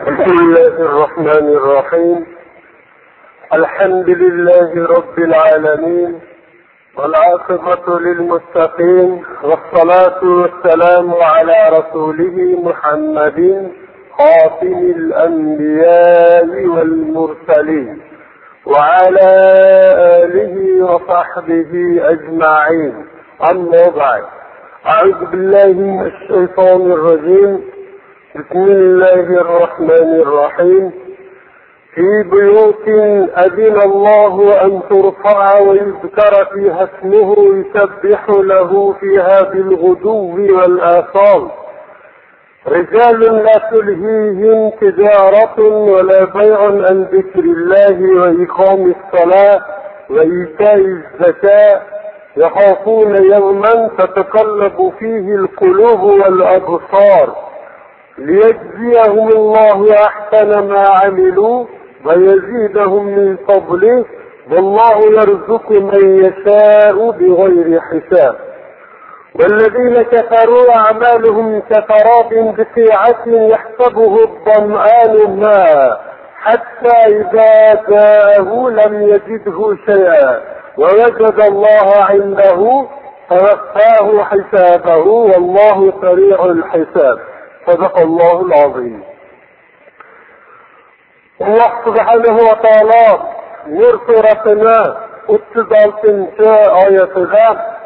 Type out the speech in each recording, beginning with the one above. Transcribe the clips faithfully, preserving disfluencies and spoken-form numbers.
بسم الله الرحمن الرحيم. الحمد لله رب العالمين والعاقبة للمتقين، والصلاة والسلام على رسوله محمد خاتم الأنبياء والمرسلين وعلى آله وصحبه أجمعين. أما بعد، أعوذ بالله من الشيطان الرجيم. بسم الله الرحمن الرحيم. في بيوت أذن الله أن ترفع ويذكر فيها اسمه يسبح له فيها بالغدو والآصال، رجال لا تلهيهم تجارة ولا بيع عن ذكر الله وإقام الصلاة وإيتاء الزكاة، يخافون يوما تتقلب فيه القلوب والأبصار، ليجزيهم الله أحسن ما عملوا ويزيدهم من فضله، والله يرزق من يشاء بغير حساب. والذين كفروا أعمالهم كسراب بقيعة يحسبه الظمآن ماء حتى إذا جاءه لم يجده شيئا ووجد الله عنده فوفاه حسابه والله سريع الحساب. صدق الله العظيم. Allah subhanahu wa ta'ala Nur surasini o'ttiz oltinchi oyatida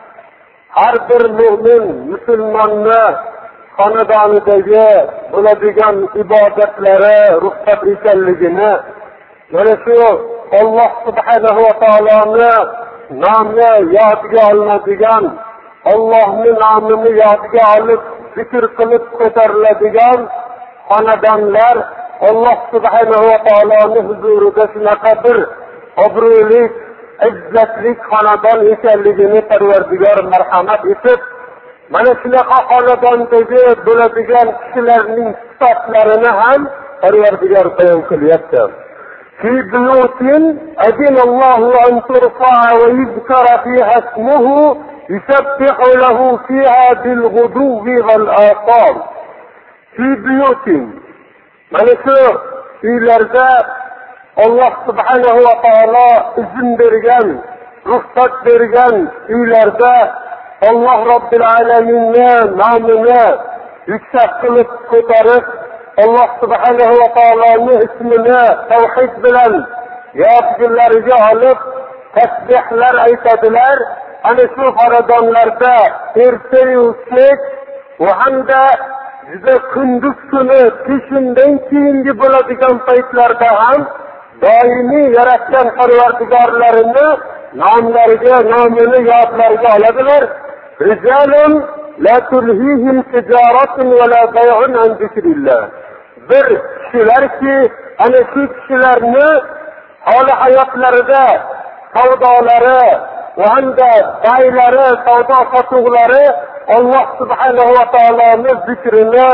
har bir mo'min musulmonni xonadonidagi bo'ladigan ibodatlari ruxsat ekanligini, mana shu Allah subhanahu wa ta'aloni nomini yodga olinadigan, Allohning nomini yodga olib zikr qilib ko'tariladigan xonadonlar Allah subhanahu wa ta'alaning huzurida shunaqa bir obro'li, izzatli xonadon ekanligini Parvardigor marhamat etib, mana shunaqa xonadondagi bo'ladigan kishilarning sifatlarini ham Parvardigor bayon qilyapti. في بيوت أذن الله أن ترفع ويذكر فيها اسمه يسبح له فيها بالغدو والآصال. في بيوت، mana shu uylarda Alloh subhanahu va taolo izn bergan, ruxsat bergan uylarda Alloh Robbil alaminning nomini yuksak qilib ko'tarib, Alloh subhanahu va taoloning ismini tavhid bilan yodgirlariga olib tasbihlar aytadilar. Ana shu xonadonlarda ertayu kech va hamda juda kunduz kuni peshindan keyingi bo'ladigan paytlarda ham doimiy yaratgan Parvardigorlarini nomlariga, nomini yodlariga oladilar. Rijalun la tulhihim tijaratun va la bay'un an zikrillah. Bir kishilarki, ana shu kishilarni holi hayotlarida savdolari va hamda baylari, savdo sotuvlari Allah subhanahu wa ta'alaning zikrini,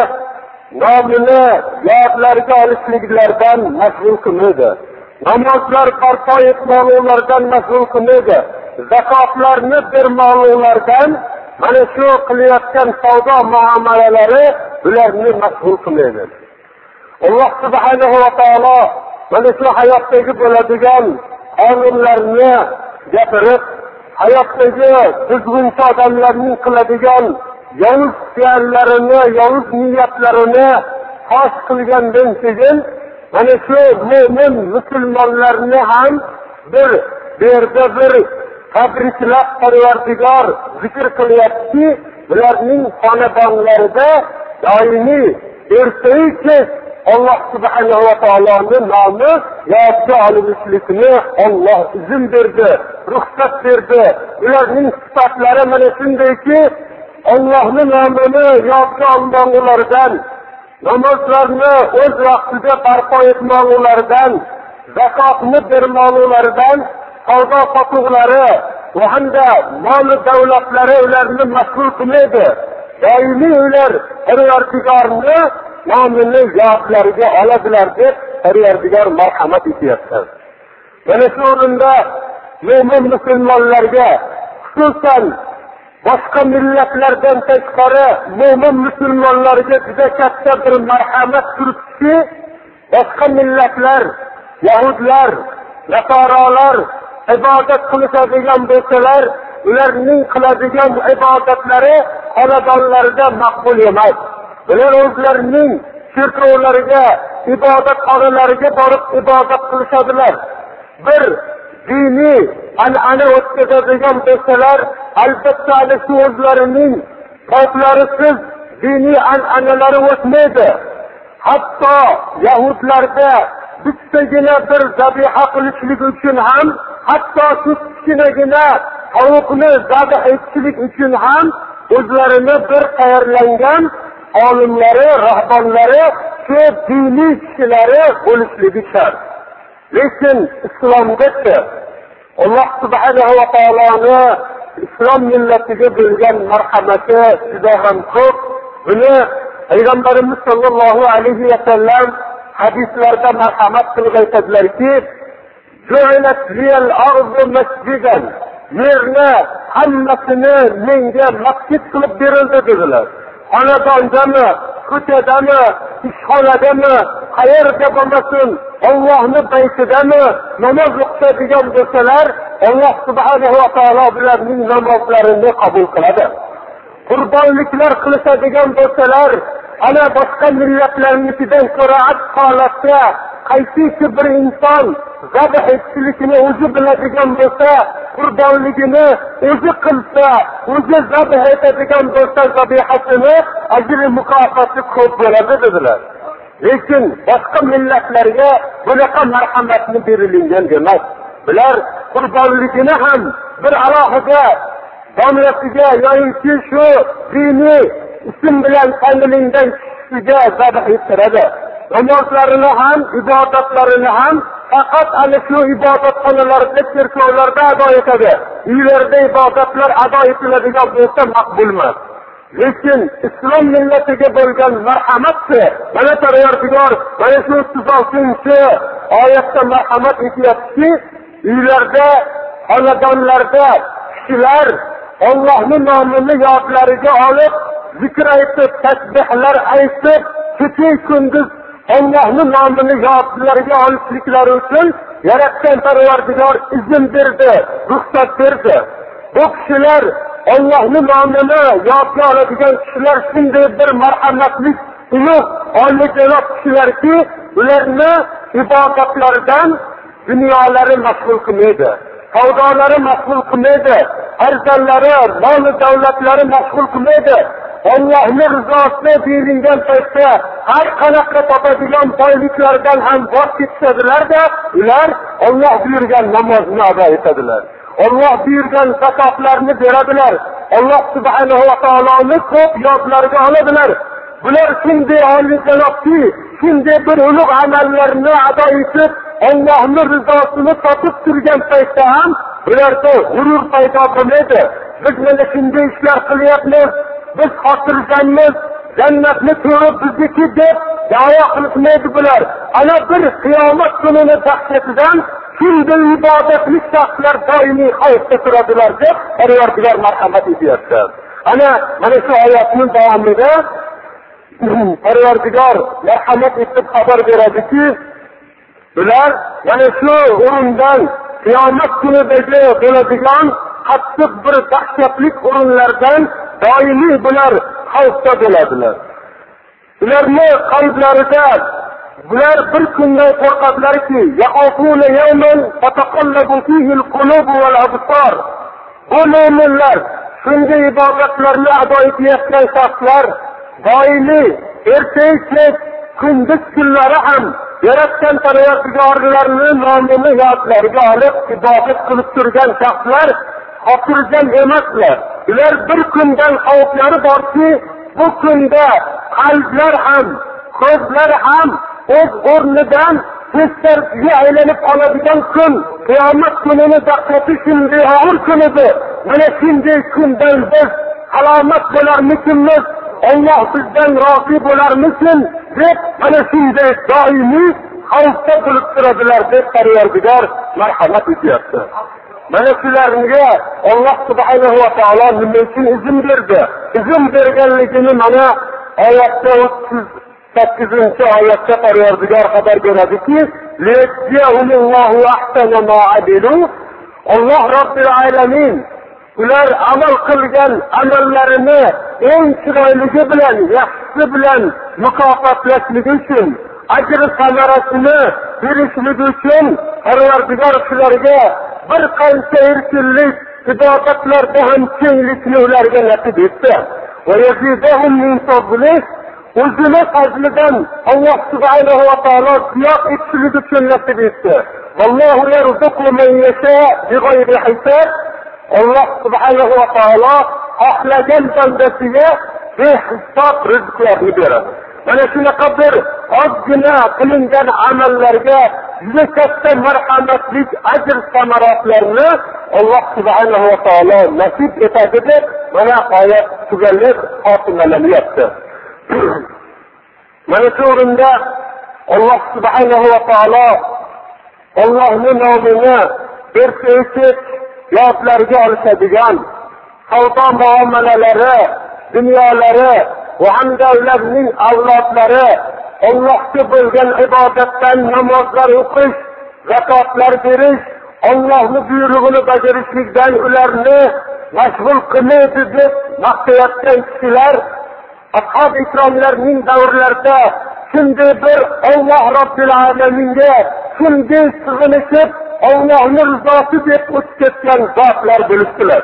nomini yodlariga olishliklardan mashg'ul qilmaydi. Namozlar barpo etmoqlardan mashg'ul qilmaydi. Zakotlarni bermoqlardan, mana shu qilayotgan savdo muomalalari bularni mashg'ul qilmaydi. Allah subhanahu wa ta'ala mana shu hayotdagi bo'ladigan qonunlarni gapirib, hayotdagi buzg'unchi odamlarning qiladigan yovuz fe'llarini, yovuz niyatlarini fosh qilgandan keyin mana shu mo'min musulmonlarni ham bir berda bir tabriklab Parvardigor zikr qilyapti. Bularning xonadonlarida doimiy ertayu kech Allah subhanahu wa ta'alaning nomi yodga olinishlikni Alloh izn berdi, ruxsat berdi. Ularning sifatlari mana shundayki, Allohning nomini yodga olmoqlardan, namozlarni o'z vaqtida barpo etmoqlardan, zakotni bermoqlardan, savdo sotuvlari va hamda mol davlatlari ularni mashg'ul qilmaydi. Doimiy ular Parvardigorni nomini yodlariga oladilar deb Parvardigor marhamat etyapti. Mana shu o'rinda mo'min musulmonlarga, xususan boshqa millatlardan tashqari mo'min musulmonlarga juda katta bir marhamat turibdiki, boshqa millatlar, Yahudlar, Nasoralar ibodat qiladigan bo'lsalar, ularning qiladigan ibodatlari xonadonlarida maqbul emas. Ular o'zlarining cherkovlariga, ibodatxonalariga borib ibodat qilishadilar. Bir diniy an'ana o'tkazadigan bo'lsalar, albatta shu o'zlarining qavmlarisiz diniy an'analari o'tmaydi. Hatto Yahudlarda bittagina bir zabiha qilishlik uchun ham, hatto shu kichkinagina tovuqni zabih etishlik uchun ham o'zlarini bir tayyorlangan olimlari, rahbarlari, shu diniy kishilari bo'lishligi shart. Lekin islomda Alloh subhanahu va taoloni islom millatiga bo'lgan marhamati juda ham ko'p. Buni Payg'ambarimiz sollallohu alayhi va sallam hadislarda marhamat qilib aytadilarki, "Ju'ilat liyal ardu masjidan." Yerni hammasini menga masjid qilib berildi dedilar. Xonadondami, ko'chadami, ishxonadami, qayerda bo'lmasin, Allohning baytidami namoz o'qiydigan bo'lsalar, Alloh subhanahu va taolo ularning namozlarini qabul qiladi. Qurbonliklar qiladigan bo'lsalar, ana boshqa millatlarnikidan ko'ra holatda qaysiki bir inson zabih etishlikni o'zi biladigan bo'lsa, qurbonligini o'zi qilsa, o'zi zabih etadigan bo'lsa, zabihasini ajri mukofoti ko'p bo'ladi dedilar. Lekin boshqa millatlarga bunaqa marhamatni berilgan emas. Bular qurbonligini ham bir alohida domlasiga yoki shu diniy ism bilan tanilgan kishiga zabih ettiradi. Namozlarini ham, ibodatlarini ham faqat ana shu ibodatxonalarda, cherkovlarda ado etadi. Uylarda ibodatlar ado etiladigan bo'lsa maqbul emas. Lekin islom millatiga bo'lgan marhamatni mana Parvardigor mana shu o'ttiz oltinchi oyatda marhamat etyaptiki, uylarda, xonadonlarda kishilar Allohning nomini yodlariga olib, zikr aytib, tasbihlar aytib, kecha kunduz Allohning nomini yodlariga olishliklari uchun yaratgan Parvardigor izn berdi, ruxsat berdi. Bu kishilar Allohning nomini yodga oladigan kishilar shunday bir marhamatli, ulug', oliyjanob kishilarki, ularni ibodatlardan dunyolari mashg'ul qilmaydi. Savdolari mashg'ul qilmaydi, farzandlari, mol davlatlari mashg'ul qilmaydi. Allohning rizosini berilgan paytda har qanaqa topadigan boyliklardan ham voz kechadilar-da, ular Alloh buyurgan namozni ado etadilar. Alloh buyurgan zakotlarni beradilar. Alloh subhanahu va taoloni ko'p yodlariga oladilar. Bular shunday oliyjanobki, shunday bir ulug' amallarni ado etib, Allohning rizosini topib turgan paytda ham ularda g'urur paydo bo'lmaydi. Biz mana shunday ishlar qilyapmiz, biz xotirjammiz, jannatni ko'rib bizniki deb da'vo qilmaydi bular. Ana bir qiyomat kunini dahshatidan shunday ibodatli shaxslar doimiy xavfda turadilar deb Parvardigor marhamat etyapti. Ana mana shu oyatning davomida Parvardigor marhamat etib xabar beradiki, ular mana shu o'rindan qiyomat kunidagi bo'ladigan qattiq bir dahshatli o'rinlardan doimiy bular xavfda bo'ladilar. Ularning qalblarida bular bir kundan qo'rqadilarki, yaqofuna yawman tataqallabu fihi al-qulub wal absar. Bu mo'minlar shunday ibodatlarni ado etayotgan shaxslar doimiy ertak kunduz kunlari ham yaratgan Parvardigorlarning nomini yodlariga olib ibodat qilib turgan shaxslar xotirjam emaslar. Ular bir kundan xavflari borki, bu kunda qalblar ham, ko'zlar ham o'z o'rnidan teskarga aylanib qoladigan kun, qiyomat kunini dahshati shunday og'ir kun edi. Mana shunday kundan biz salomat bo'larmikimiz, Alloh bizdan rozi bo'larmikin deb mana shunday doimiy xavfda bo'lib turadilar deb Parvardigor marhamat etyapti. Mana shularga Alloh subhanahu va taolo nima uchun izn berdi? Izn berganligini mana oyatda o'ttiz sakkizinchi oyatda Parvardigor xabar beradiki, "Liyajziyahumullohu ahsana ma amilu." Alloh Robbil alamin ular amal qilgan amallarini eng chiroyligi bilan, yaxshisi bilan mukofotlashligi uchun, ajr samarasini berishligi uchun Parvardigor shularga bir qancha erkinlik, ibodatlarda ham kenglikni ularga nasib etdi. Va yazidahum min fadlihi, o'zini fazlidan Alloh subhanahu va taolo ziyoda etishlik uchun nasib etdi. Vallohu yarzuqu man yasha bighayri hisob. Alloh subhanahu va taolo xohlagan bandasiga behisob rizqlarni beradi. Mana shunaqa bir ozgina qilingan amallarga juda katta marhamatlik, ajr samarotlarni Alloh subhanahu va taolo nasib etadi deb mana oyat tugallab xotimalamayapti. Mana shu o'rinda Alloh subhanahu va taolo Allohning nomini erta-kech yodlarga olishadigan savdo muomalalari, dunyolari va hamda ularning avlodlari Allohga bo'lgan ibodatdan namozlar o'qish, zakotlar berish, Allohning buyrug'ini bajarishlikdan ularni mashg'ul qilmaydi deb maqtayotgan kishilar ashab ikromlarning davrlarida shunday bir Alloh Robbil alaminga shunday sig'inishib Allohning rizosi deb o'tib ketgan zotlar bo'libdilar.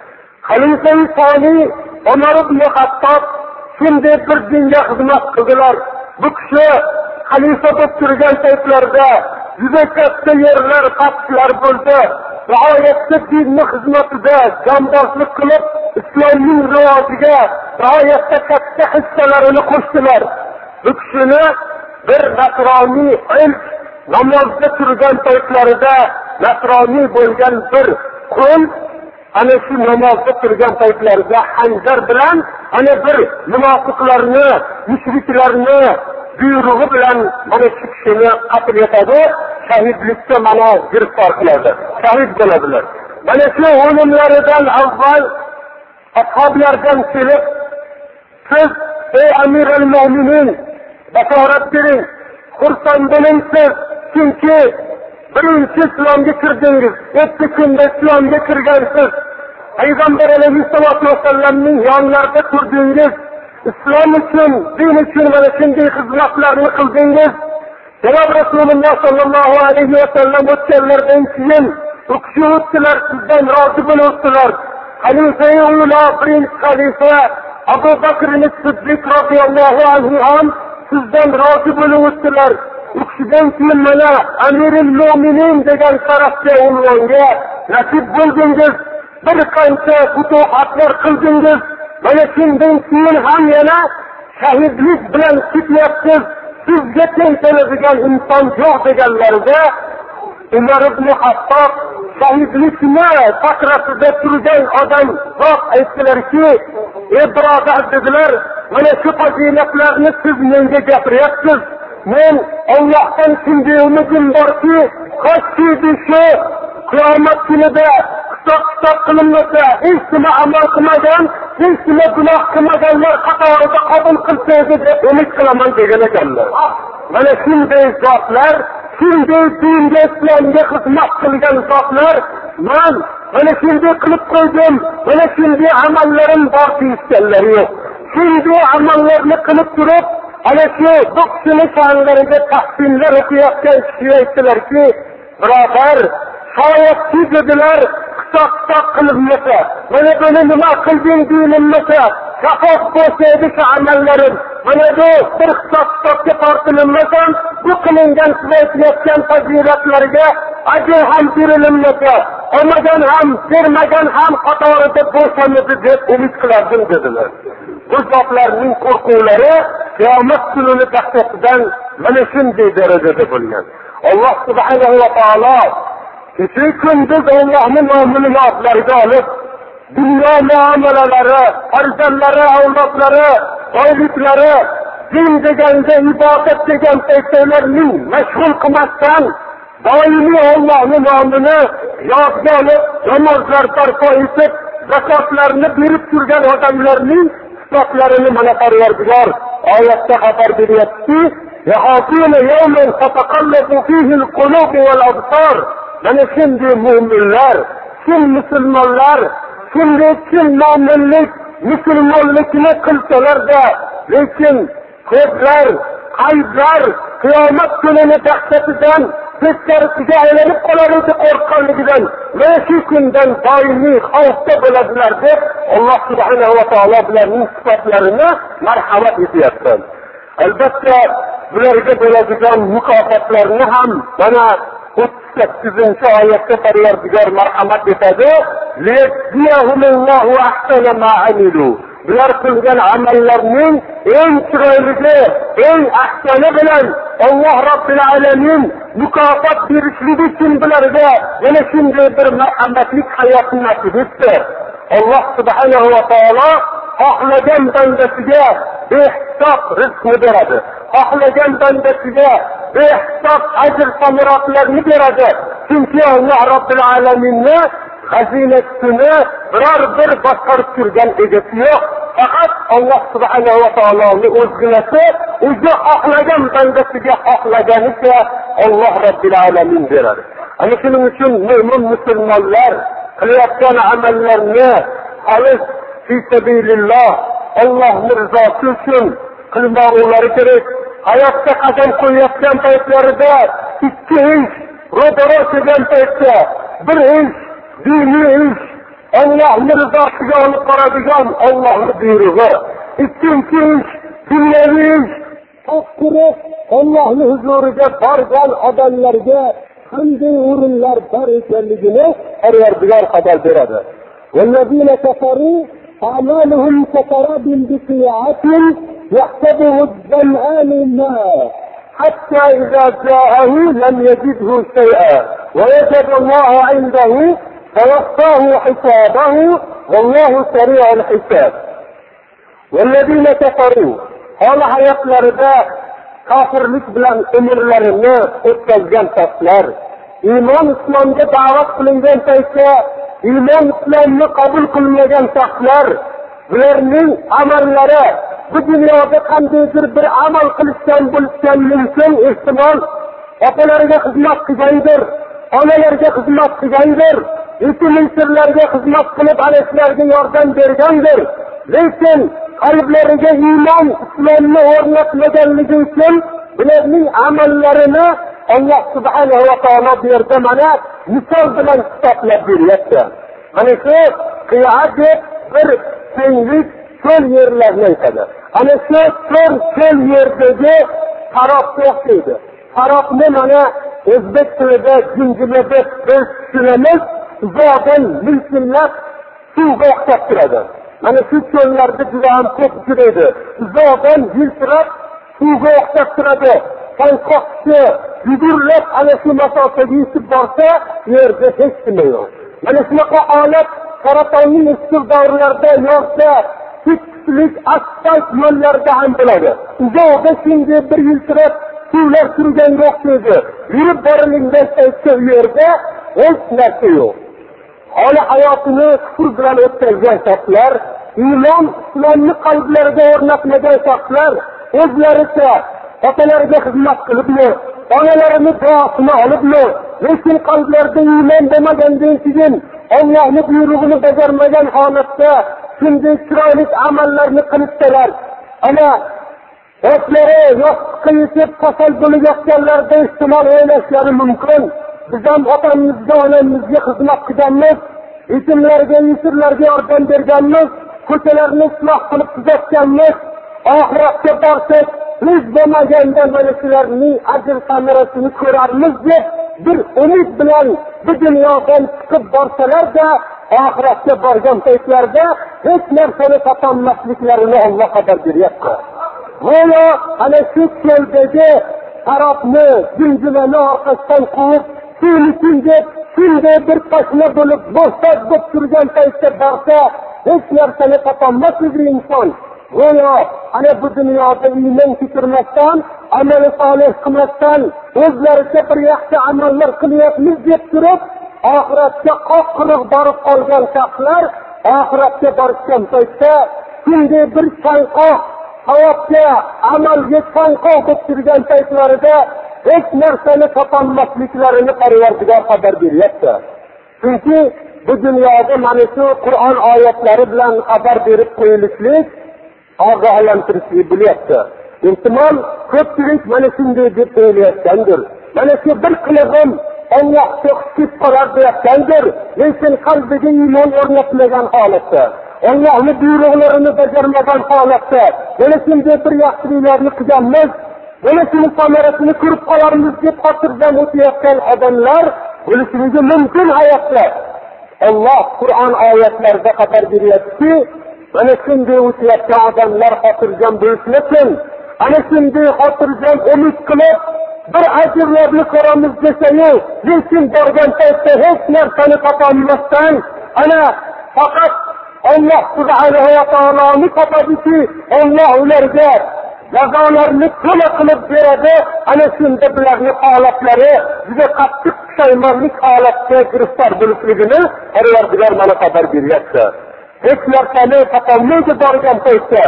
Xalifa Soniy Umar ibn Xattob shunday bir dinga xizmat qildilar. Bu kishi xalifa bo'lib turgan paytlarda juda katta yerlar qatishlar bo'ldi. G'oyatda dinning xizmatida jambozlik qilib, islomning rivojiga g'oyatda katta hissalarini qo'shdilar. Bu kishini bir nasroniy ilk namozda turgan paytlarida nasroniy bo'lgan bir qul ana shu namozda turgan paytlarida hanjar bilan ana bir munofiqlarni, mushriklarni buyrug'i bilan mana shu kishini qatl etadi, shahidlikka mana giriftor qiladi, shahid bo'ladilar. Mana shu o'limlaridan avval ashoblardan kelib, siz ey Amirul Mo'minin bashorat bering, xursand bo'ling siz, chunki birinchi islomga kirdingiz, yetti kunda islomga kirgansiz. Payg'ambar alayhissalatu vasallamning yonlarida turdingiz, islom uchun, din uchun mana shunday xizmatlarni qildingiz. Janob Rasululloh sallallohu alayhi vasallam o'tganlardan keyin u kishi o'tdilar, sizdan rozi bo'libdilar. Xalifa-i ula, birinchi xalifa Abu Bakr as-Siddiq radhiyallohu anhu ham sizdan rozi bo'lib o'tdilar. U kishidan keyin mana Amirul Mo'minin degan sharafga unvonga nasib bo'ldingiz. Bir qancha futuhatlar qildingiz. Mana shundan keyin ham yana shahidlik bilan ketyapsiz. Sizga teng keladigan inson yo'q deganlarida Umar ibn Xattob shahidlikni sakrasida turgan odam zot aytdilarki, ey birodar dedilar, mana shu fazilatlarni siz menga gapiryapsiz. Men Allohdan shunday umidim borki, qo'shdi shu qiyomat kunida hisob-kitob qilinmasa, hech nima amal qilmagan, hech nima gunoh qilmaganlar qatorida qabul qilsangiz deb umid qilaman degan ekanlar. Mana shunday zotlar, shunday dinga, islomga xizmat qilgan zotlar, men mana shunday qilib qo'ydim, mana shunday amallarim bor deyishganlar yo'q. Shunday amallarni qilib turib, ana shu bu kishini sha'nlariga tahsinlar o'qiyotgan kishi aytdilarki, birodar, shoyatki dedilar, hisob-kitob qilinmasa, mana buni nima qilding deyilmasa, shafoq bo'lsa edi shu amallarim, mana bu bir hisob-kitobga tortilinmasam, bu qilingan siz aytayotgan fazilatlarga ajr ham berilmasa, olmagan ham, bermagan ham qatorida bo'lsamidi deb umid qilardim dedilar. Bu zotlarning qo'rquvlari qiyomat kunini dahshatidan mana shunday darajada bo'lgan. Alloh subhanahu va taolo kecha kunduz Allohning nomini yodlariga olib, dunyo muomalalari, farzandlari, avlodlari, boyliklari, din deganda, ibodat degan paytlarning mashg'ul qilmasdan doimiy Allohning nomini yodga olib, namozlar barpo etib, zakotlarni berib turgan odamlarning hisoblarini mana Parvardigor oyatda xabar beryapti. Yahafuna yawman tataqallabu fihi al-qulub wal-absar. Mana shunday mu'minlar, kim musulmonlar, kimda kim mo'minlik, musulmonlikni qilsalarda, lekin ko'plar, qalblar qiyomat kunini dahshatidan teskariga aylanib qoladi deb qo'rqqanligidan va shu kundan doimiy xavfda bo'ladilar deb Alloh subhanahu va taolo ularning sifatlarini marhamat etyapti. Albatta bularga bo'ladigan mukofotlarni ham mana o'ttiz sakkizinchi oyatda Parvardigor marhamat etadi. Liyajziyahumullohu ahsana ma amilu. Bular qilgan amallarning eng chiroylisi, eng ahsani bilan Alloh Robbil alamin mukofot berishligi uchun bularga yana shunday bir marhamatli hayotni nasib etdi. Alloh subhanahu va taolo xohlagan bandasiga behisob rizqni beradi. Xohlagan bandasiga behisob ajr samarotlarni beradi. Chunki Alloh Robbil alaminni xazinasini biror bir boshqarib turgan egasi yo'q. Faqat Alloh subhanahu va taoloning o'zginasi o'zi xohlagan bandasiga xohlaganicha Alloh Robbil alamin beradi. Ana shuning uchun mo'min musulmonlar qilayotgan amallarni xolis fi sabilillah, Allohning rizosi uchun qilmoqlari kerak. Hayotda qadam qo'yayotgan paytlarida ikki ish ro'baro kelgan paytda bir ish diniy ish, Allohning rizosiga olib boradigan Allohning buyrug'i. Ikkinchi ish dunyoviy ish, taqdirib Allohning huzuriga borgan odamlarga qanday o'rinlar bor ekanligini Parvardigor xabar beradi. Vallazina kafaru a'maluhum kasarabin biqi'atin yahsabuhu az-zam'anu ma'a hatta idza ja'ahu lam yajidhu shay'an wa yajada Allahu 'indahu فوفاه حسابه والله سريع الحساب. والذين كفروا قال hayotlarida kofirlik bilan umrlarini o'tkazgan shaxslar, iymon islomga da'vat qilingan paytda iymon islomni qabul qilmagan shaxslar, bularning amallari bu dunyoda qandaydir bir amal qilishdan bo'lishdan mumkin ehtimol otalariga xizmat qilgandir, onalarga xizmat qilgandir, yetimlarga xizmat qilib alashlarga yordam bergandir. Lekin qalblariga iymon islomni o'rnatmaganligi uchun bularning amallarini Alloh subhanahu va taolo bu yerda mana misol bilan hisoblab beryapti. Mana shu qiyoat deb bir kenglik cho'l yerlarni aytadi. Ana shu cho'l cho'l yerdagi tarofga o'xshaydi. Tarofni mana o'zbek tilida jinjima deb biz tushunamiz. Uzoqdan milkillab suvga o'xshab turadi. Mana shu cho'llarda juda ham ko'p uchraydi. Uzoqdan yiltirab suvga o'xshab turadi. Qo'yqoqchi yugurlab ana shu masofaga yetib borsa, yerda hech nima yo'q. Mana shunaqa holat saratonning eski davrlarida yo'qsa, kichiklik asfalt yo'llarda ham bo'ladi. Uzoqda shunday bir yiltirab suvlar turganga o'xshaydi. Yurib borilgan paytda u yerda hech narsa yo'q. Hali hayotini kufr bilan o'tkazgan shaxslar, iymon islomni qalblariga o'rnatmagan shaxslar o'zlaricha otalariga xizmat qilibmi, onalarini duosini olibmi, lekin qalblarida iymon bo'lmagandan keyin Allohning buyrug'ini bajarmagan holatda shunday chiroyli amallarni qilsalar, ana o'zlari yostiqqa yetib kasal bo'layotganlarda ehtimol o'ylashlari mumkin. Biz ham otamizga, onamizga xizmat qilganmiz, yetimlarga, yesirlarga yordam berganmiz, ko'chalarni isloh qilib tuzatganmiz. Oxiratga borsak, hech bo'lmaganda mana shularning ajr samarasini ko'rarmiz deb bir umid bilan bu dunyodan chiqib borsalar-da, oxiratga borgan paytlarda hech narsani topolmasliklarini Alloh xabar beryapti. Mana ana shu cho'ldagi tarofni, jinjimani orqasidan quvib Suyulisin deb, shunday bir tashna bo'lib, bo'shab bo'lib turgan paytda borsa, hech narsani topolmasligi inson. Go'yo ana bu dunyoda iymon keltirmasdan, amal solih qilmasdan, o'zlaricha bir yaxshi amallar qilyapmiz deb turib, oxiratga qoq quruq borib qolgan shaxslar, oxiratga borgan paytda shunday bir chanqoq, savobga, amalga chanqov deb turgan paytlarida hech narsani topolmasliklarini Parvardigor xabar beryapti. Chunki bu dunyoda mana shu Qur'on oyatlari bilan xabar berib qo'yilishlik, ogohlantirishlik bo'lyapti. Ehtimol ko'pchilik mana shunday deb o'ylayotgandir. Mana shu bir qilig'im Allah to'xtib qolar deyotgandir, lekin qalbiga iymon o'rnatmagan holatda, Allohning buyruqlarini bajarmagan holatda, mana shunday bir yaxshiliklarni qilganmiz, mana shuni samarasini ko'rib qolarmiz deb xotirjam o'tayotgan odamlar bo'lishligi mumkin hayotda. Allah Qur'on oyatlarida xabar beryapti, mana shunday o'tayotgan odamlar xotirjam bo'lsin, ana shunday xotirjam umid qilib bir ajrlarni ko'ramiz desayu, lekin borgan paytda hech narsani topolmasdan, ana faqat Allah subhanahu va taoloni topadiki, Allah ularga jazolarni to'la qilib beradi. Ana shunda bularning holatlari juda qattiq pushaymonlik holatga giriftor bo'lishligini Parvardigor mana xabar beryapti. Hech narsani topolmaydi borgan paytda,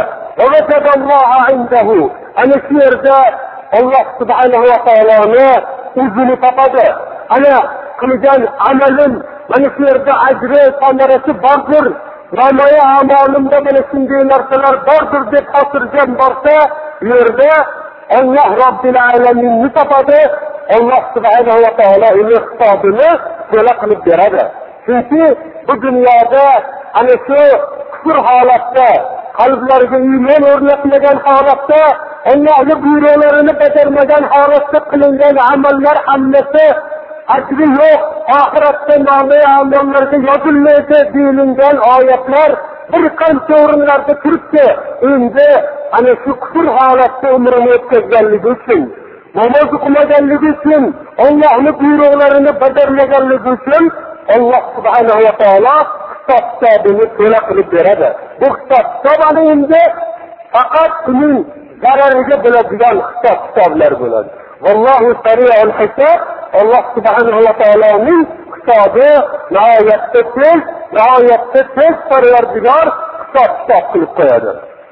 ana shu yerda Allah subhanahu va taoloni o'zini topadi. Ana qilgan amalim mana shu yerda ajri, samarasi bordir. Namoyi amolimda mana shunday narsalar bordir deb xotirjam borsa, u yerda Allah Robbil alaminni topadi. Allah subhanahu va taolo uning hisobini to'la qilib beradi. Chunki bu dunyoda ana shu kufr holatda, qalblariga iymon o'rnatmagan holatda, Allohning buyruqlarini bajarmagan holatda qilingan amallar hammasi ajri yo'q, oxiratda nomi amallarga yozilmaydi deyilgan oyatlar bir qancha o'rinlarda turibdi. Endi ana shu kufr holatda umrini o'tkazganligi uchun, namoz o'qimaganligi uchun, Allohning buyruqlarini bajarmaganligi uchun Allah subhanahu va taolo hisob-kitobini to'la qilib beradi. Bu hisob-kitobani endi faqat uning zarariga bo'ladigan hisob-kitoblar bo'ladi. Vallohu sari'ul hisob. Allah subhanahu va taoloning hisobi nihoyatda tez, nihoyatda tez Parvardigor hisob-kitob qilib qo'yadi.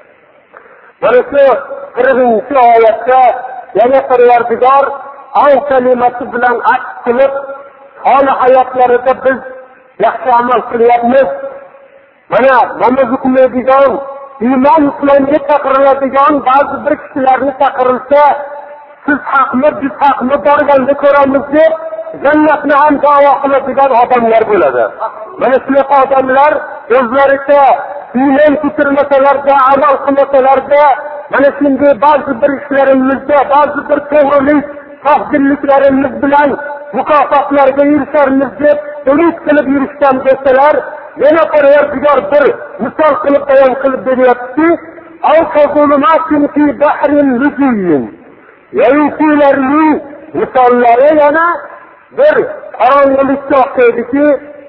Mana shu qirqinchi oyatda yana Parvardigor al kalimasi bilan aks qilib, hali hayotlarida biz yaxshi amal qilyapmiz. Mana namoz o'qimaydigan, iymon islomga chaqiriladigan ba'zi bir kishilarni chaqirilsa, siz haqmi, biz haqmi borganda ko'ramiz deb jannatni ham da'vo qiladigan odamlar bo'ladi. Mana shunaqa odamlar o'zlaricha iymon keltirmasalarda, amal qilmasalarda, mana shunday ba'zi bir ishlarimizda, ba'zi bir to'g'rilik, taqdirliklarimiz bilan mukofotlarga erisharmiz deb umid qilib yurishdan desalar, yana Parvardigor bir misol qilib bayon qilib beryapti. Al-kazulumatin fi bahrin lujiyyin. Yayukilarning misollari yana bir qorong'ilikka o'xshaydiki,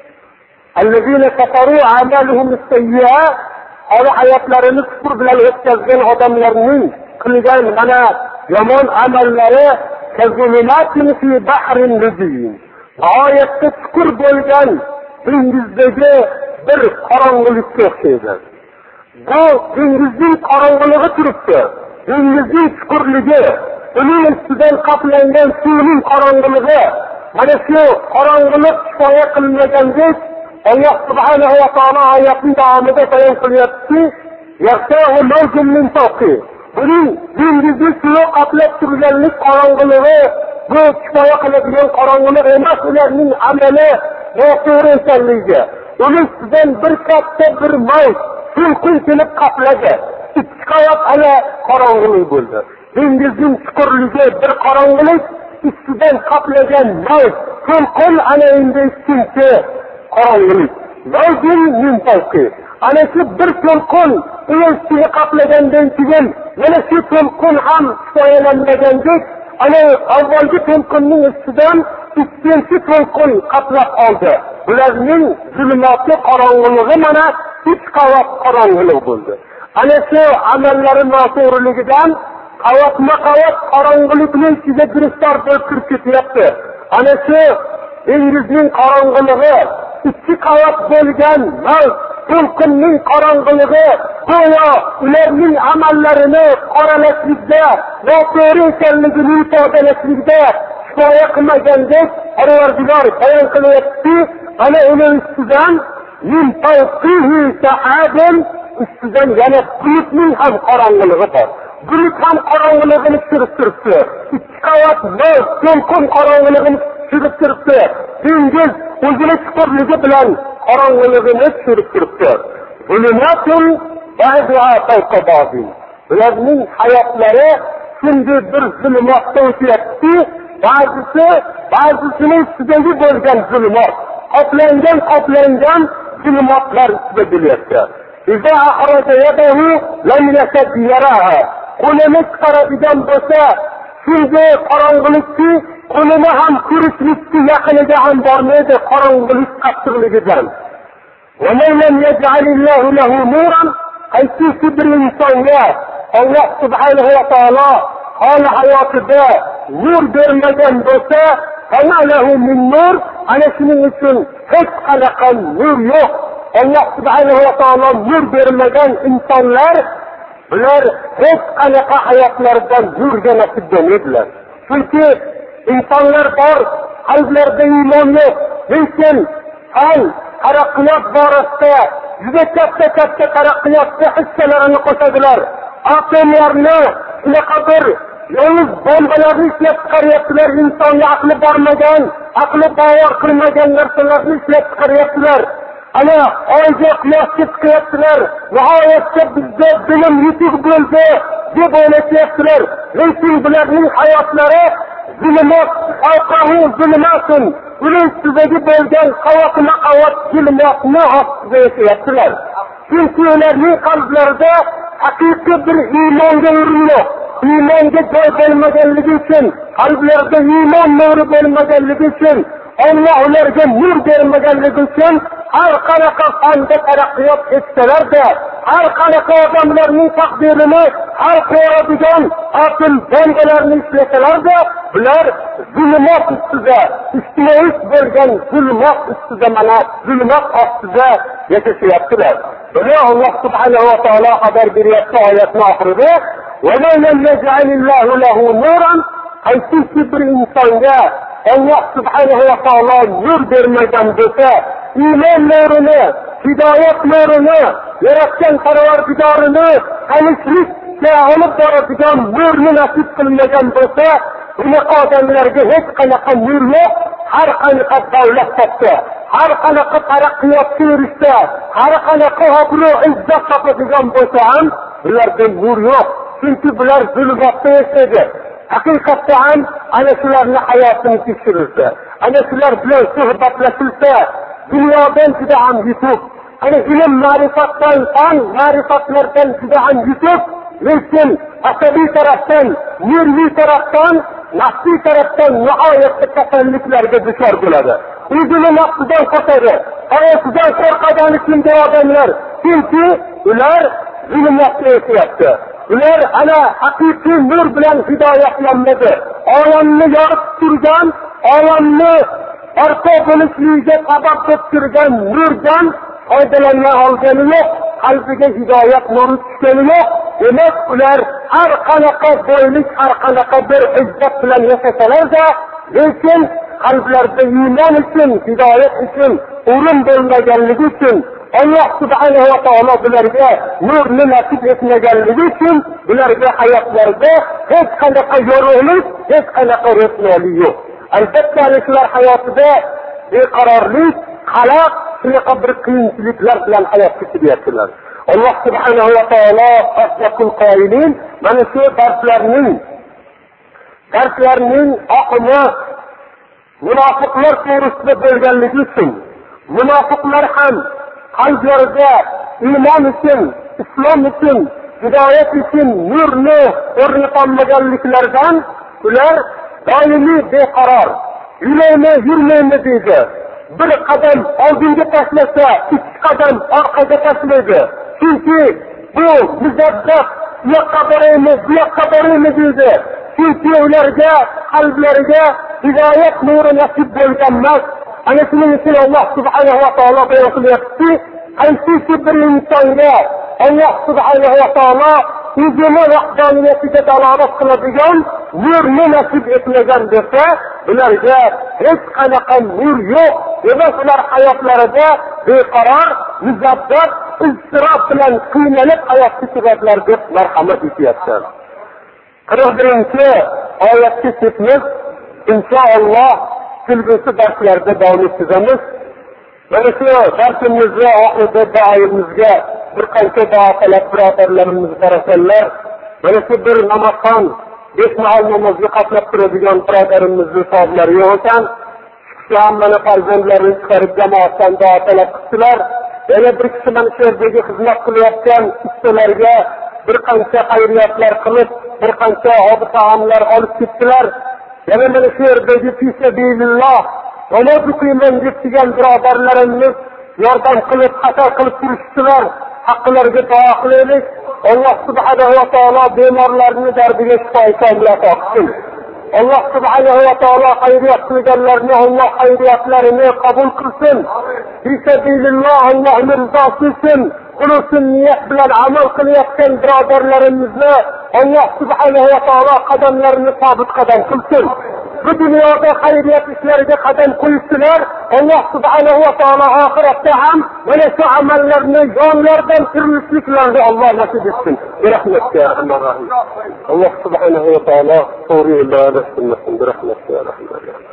allazina kafaru amaluhum sayyi'a, hali hayotlarini kufr bilan o'tkazgan odamlarning qilgan mana yomon amallari kazulumatin fi bahrin lujiyyin. G'oyatda chuqur bo'lgan dengizdagi bir qorong'ilikka o'xshaydi. Bu dengizning qorong'iligi turibdi. Dengizning chuqurligi, uning ustidan qaplangan suvning qorong'iligi, mana shu qorong'ilik kifoya qilmagandek, Allah subhanahu va taolo oyatning davomida bayon qilyapti, yaqtahu mawjun min fawqi. Buning dengizni suvi qaplab turganlik qorong'iligi bu kifoya qiladigan qorong'ilik emas, ularning amali noto'g'ri ekanligiga. Uning ustidan bir katta bir mavj to'lqin kelib qapladi. Ikki qavat ala qorong'ilik bo'ldi. Dengizning chuqurligi bir qorong'ilik, ustidan qaplagan mavj to'lqin ana endi ikkinchi qorong'ilik. Mavjun min fawqi. Ana shu bir to'lqin ustiga qaplagandan keyin yana shu to'lqin ham kifoyalanmagandek, ana avvalgi to'lqinning ustidan ikkinchi to'lqin qaplab oldi. Bularning zulmati qorong'iligi mana uch qavat qorong'ilik bo'ldi. Ana shu amallari noto'g'riligidan qavatma-qavat qorong'ilikning ichiga giriftor bo'lib kirib ketyapti. Ana shu dengizning qorong'iligi ikki qavat bo'lgan mavj to'lqinning qorong'iligi go'yo ularning amallarini qoralashlikda, noto'g'ri ekanligini ifodalashlikda kifoya qilmagandek Parvardigor bayon qilyapti. Ana uni ustidan min fawqihi sahabun, ustidan yana bulutning ham qorong'iligi bor. Bulut ham qorong'iligini tushirib turibdi. Ikki qavat bo'z to'lqin qorong'iligini tushirib turibdi. Dengiz o'zini chuqurligi bilan qorong'iligini tushirib turibdi. Bulumatun ba'duha fawqa ba'din. Ularning hayotlari shunday bir zulmatda o'tyapti. Ba'zisi ba'zisining ustidagi bo'lgan zulmat, qoplangan qoplangan zulmatlar ustida bo'lyapti. Iza axraja yadahu lam yakad yaraha. Qo'lini chiqaradigan bo'lsa, shunday qorong'ilikki, qo'lini ham ko'rishlikka yaqiniga ham bormaydi qorong'ilik qattiqligidan. Va man lam yaj'alillahu lahu nuran, qaysi bir insonga Alloh subhanahu va taolo hol hayotida nur bermagan bo'lsa, ana lahu min nur, ana shuning uchun hech qanaqa nur yo'q. Alloh subhanahu va taolo nur bermagan insonlar ular hech qanaqa hayotlaridan nurga nasib bo'lmaydilar. Chunki insonlar bor, qalblarida iymon yo'q, lekin hal taraqqiyot borasida juda katta katta taraqqiyotga hissalarini qo'shadilar. Atomlarni shunaqa bir yolg'iz bombalarni ishlab chiqaryaptilar. Insonga aqli bormagan, aqli bovar qilmagan narsalarni ishlab chiqaryaptilar. Ana oyga quyoshga chiqyaptilar. Nihoyatda bizda bilim yutuq bo'ldi deb o'ylashyaptilar. Lekin bularning hayotlari zulmat, fawqahu zulmatun. Uning ustidagi bo'lgan qavatma qavat zulmatni ostida yashayaptilar. Chunki ularning qalblarida haqiqiy bir iymonga o'rin yo'q. Iymonga joy bo'lmaganligi uchun, qalblarida iymon nuri bo'lmaganligi uchun, Alloh ularga nur bermaganligi uchun har qanaqa fanda taraqqiyot etsalar-da, har qanaqa odamlarning taqdirini hal qiladigan atom bombalarni ishlasalar-da, ular zulmat ustida, ijtimoiy bo'lgan zulmat ustida, mana zulmat ostida yashashyaptilar. Buni Alloh subhanahu va taolo xabar beryapti oyatning oxirida. Va man lam yaj'alillahu lahu nuran, qaysi bir insonga Alloh subhanahu va taolo nur bermagan bo'lsa, iymon nurini, hidoyat nurini, yaratgan Parvardigorini tanishlikka olib boradigan nurni nasib qilmagan bo'lsa, unaqa odamlarga hech qanaqa nur yo'q. Har qanaqa davlat topsa, har qanaqa taraqqiyotga erishsa, har qanaqa obro' izzat topadigan bo'lsa ham ularda nur yo'q. Chunki bular zulmatda yashaydi. Haqiqatda ham ana shularni hayotini tekshirilsa, ana shular bilan suhbatlashilsa, dunyodan juda ham yutuq, ana ilm ma'rifatdan, fan ma'rifatlardan juda ham yutuq, lekin asabiy tarafdan, nurli tarafdan, nafsiy tarafdan nihoyatda kasalliklarga duchor bo'ladi. O'zini nafsidan qo'rqadi, hayotdan qo'rqadigan shunday odamlar, chunki ular zulmatda yashayapti. Ular ana haqiqiy nur bilan hidoyatlanmadi. Olamni yoritib turgan, olamni barpo bo'lishligiga sabab bo'lib turgan nurdan foydalanmay olgani yo'q, qalbiga hidoyat nuri tushgani yo'q. Demak, ular har qanaqa boylik, har qanaqa bir izzat bilan yashasalar-da, lekin qalblarida iymon uchun, hidoyat uchun o'rin bo'lmaganligi uchun, Alloh subhanahu va taolo bularga nurni nasib etmaganligi uchun bularga hayotlarida hech qanaqa yorug'lik, hech qanaqa ro'shnolik yo'q. Albatta shular hayotida beqarorlik, qalaq, shunaqa bir qiyinchiliklar bilan hayot kechiryaptilar. Alloh subhanahu va taolo asbaqul qoilin mana shu darslarning darslarning oqimi munofiqlar to'g'risida bo'lganligi uchun, munofiqlar ham qalblarida iymon uchun, islom uchun, hidoyat uchun nurni o'rnatolmaganliklaridan ular doimiy beqaror, yuraymi yurmaymi deydi. Bir qadam oldinga tashlasa, ikki qadam orqaga tashlaydi. Chunki bu muzabbab, bu yoqqa boraymi, bu yoqqa boraymi deydi. Chunki ularga, qalblariga hidoyat nuri nasib bo'lgan emas. Ana shuning uchun Alloh subhanahu va taolo bayon qilyapti, qaysi bir insonga Alloh subhanahu va taolo o'zini vahdaniyatiga dalolat qiladigan nurni nasib etmagan desa, ularga hech qanaqa nur yo'q. Demak, ular hayotlarida beqaror, muzabbat, iztirob bilan qiynalib hayot kechiradilar deb marhamat etyapti. qirq birinchi oyatga ketmiz. Inshaalloh kelgusi darslarda davom ettiramiz. Mana shu darsimizni oxirida duoyimizga bir qancha duo qilib birodarlarimiz qarasanlar, mana shu bir namozxon besh mahal namozga qatnab turadigan birodarimizni savoblari yo'q ekan. Shu hammani farzandlarini chiqarib jamoatdan duo talab qildilar. Yana bir kishi mana shu yerdagi xizmat qilayotgan ustalarga bir qancha xayriyatlar qilib, bir qancha obi-taomlar olib ketdilar. Yana mana shu yerdagi fisabilillah ona duqiyman degan birodarlarimiz yordam qilib, xato qilib turishdilar. Haqqlarga duo qilaylik. Alloh subhanahu va taolo bemorlarni dardiga shifo qilsin. Alloh subhanahu va taolo xayriyat qilganlarni Alloh xayriyatlarini qabul qilsin. Fisabilillah Allohning rizosi uchun xulusin niyat bilan amal qilayotgan birodarlarimizni Alloh subhanahu va taolo qadamlarini sobit qadam qilsin. Bu dunyoda xayriyat ishlariga qadam qo'yishdilar. Alloh subhanahu va taolo oxiratda ham mana shu amallarni yonlardan tirilishliklarini Alloh nasib etsin. Rahmatga rahmat. Alloh subhanahu va taolo to'g'ri yo'lda rahmat qilsin.